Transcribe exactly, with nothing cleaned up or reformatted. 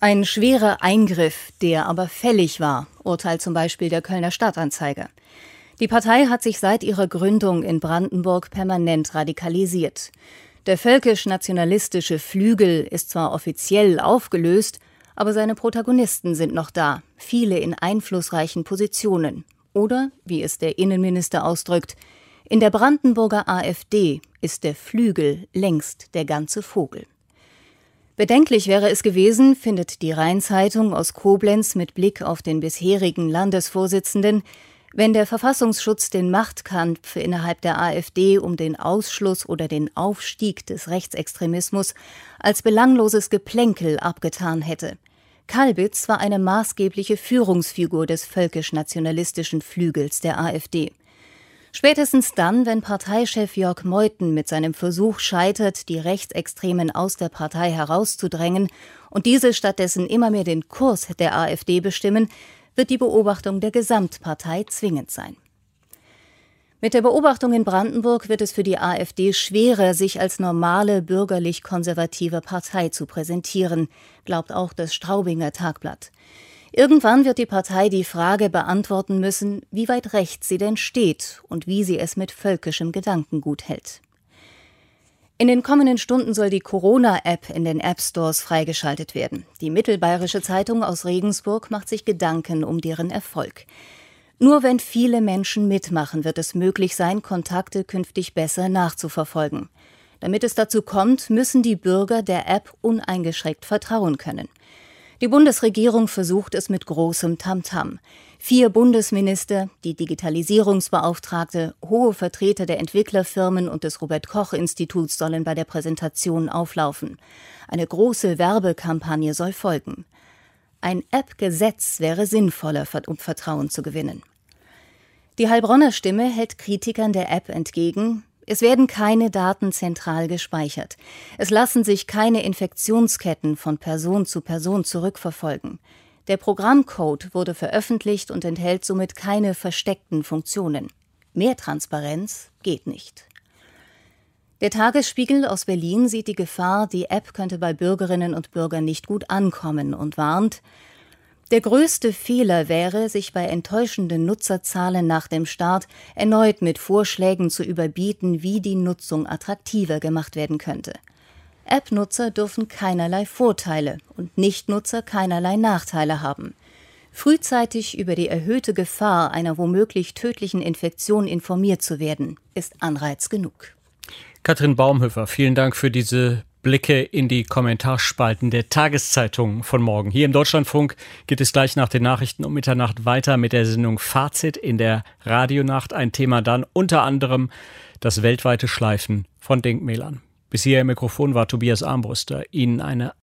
Ein schwerer Eingriff, der aber fällig war, urteilt zum Beispiel der Kölner Stadtanzeiger. Die Partei hat sich seit ihrer Gründung in Brandenburg permanent radikalisiert. Der völkisch-nationalistische Flügel ist zwar offiziell aufgelöst, aber seine Protagonisten sind noch da, viele in einflussreichen Positionen. Oder, wie es der Innenminister ausdrückt, in der Brandenburger AfD ist der Flügel längst der ganze Vogel. Bedenklich wäre es gewesen, findet die Rhein-Zeitung aus Koblenz mit Blick auf den bisherigen Landesvorsitzenden, wenn der Verfassungsschutz den Machtkampf innerhalb der AfD um den Ausschluss oder den Aufstieg des Rechtsextremismus als belangloses Geplänkel abgetan hätte. Kalbitz war eine maßgebliche Führungsfigur des völkisch-nationalistischen Flügels der AfD. Spätestens dann, wenn Parteichef Jörg Meuthen mit seinem Versuch scheitert, die Rechtsextremen aus der Partei herauszudrängen und diese stattdessen immer mehr den Kurs der AfD bestimmen, wird die Beobachtung der Gesamtpartei zwingend sein. Mit der Beobachtung in Brandenburg wird es für die AfD schwerer, sich als normale bürgerlich-konservative Partei zu präsentieren, glaubt auch das Straubinger Tagblatt. Irgendwann wird die Partei die Frage beantworten müssen, wie weit rechts sie denn steht und wie sie es mit völkischem Gedankengut hält. In den kommenden Stunden soll die Corona-App in den App-Stores freigeschaltet werden. Die Mittelbayerische Zeitung aus Regensburg macht sich Gedanken um deren Erfolg. Nur wenn viele Menschen mitmachen, wird es möglich sein, Kontakte künftig besser nachzuverfolgen. Damit es dazu kommt, müssen die Bürger der App uneingeschränkt vertrauen können. Die Bundesregierung versucht es mit großem Tamtam. Vier Bundesminister, die Digitalisierungsbeauftragte, hohe Vertreter der Entwicklerfirmen und des Robert-Koch-Instituts sollen bei der Präsentation auflaufen. Eine große Werbekampagne soll folgen. Ein App-Gesetz wäre sinnvoller, um Vertrauen zu gewinnen. Die Heilbronner Stimme hält Kritikern der App entgegen: Es werden keine Daten zentral gespeichert. Es lassen sich keine Infektionsketten von Person zu Person zurückverfolgen. Der Programmcode wurde veröffentlicht und enthält somit keine versteckten Funktionen. Mehr Transparenz geht nicht. Der Tagesspiegel aus Berlin sieht die Gefahr, die App könnte bei Bürgerinnen und Bürgern nicht gut ankommen und warnt: Der größte Fehler wäre, sich bei enttäuschenden Nutzerzahlen nach dem Start erneut mit Vorschlägen zu überbieten, wie die Nutzung attraktiver gemacht werden könnte. App-Nutzer dürfen keinerlei Vorteile und Nichtnutzer keinerlei Nachteile haben. Frühzeitig über die erhöhte Gefahr einer womöglich tödlichen Infektion informiert zu werden, ist Anreiz genug. Katrin Baumhöfer, vielen Dank für diese Blicke in die Kommentarspalten der Tageszeitungen von morgen. Hier im Deutschlandfunk geht es gleich nach den Nachrichten um Mitternacht weiter mit der Sendung Fazit in der Radionacht. Ein Thema dann unter anderem das weltweite Schleifen von Denkmälern. Bis hier im Mikrofon war Tobias Armbruster. Ihnen eine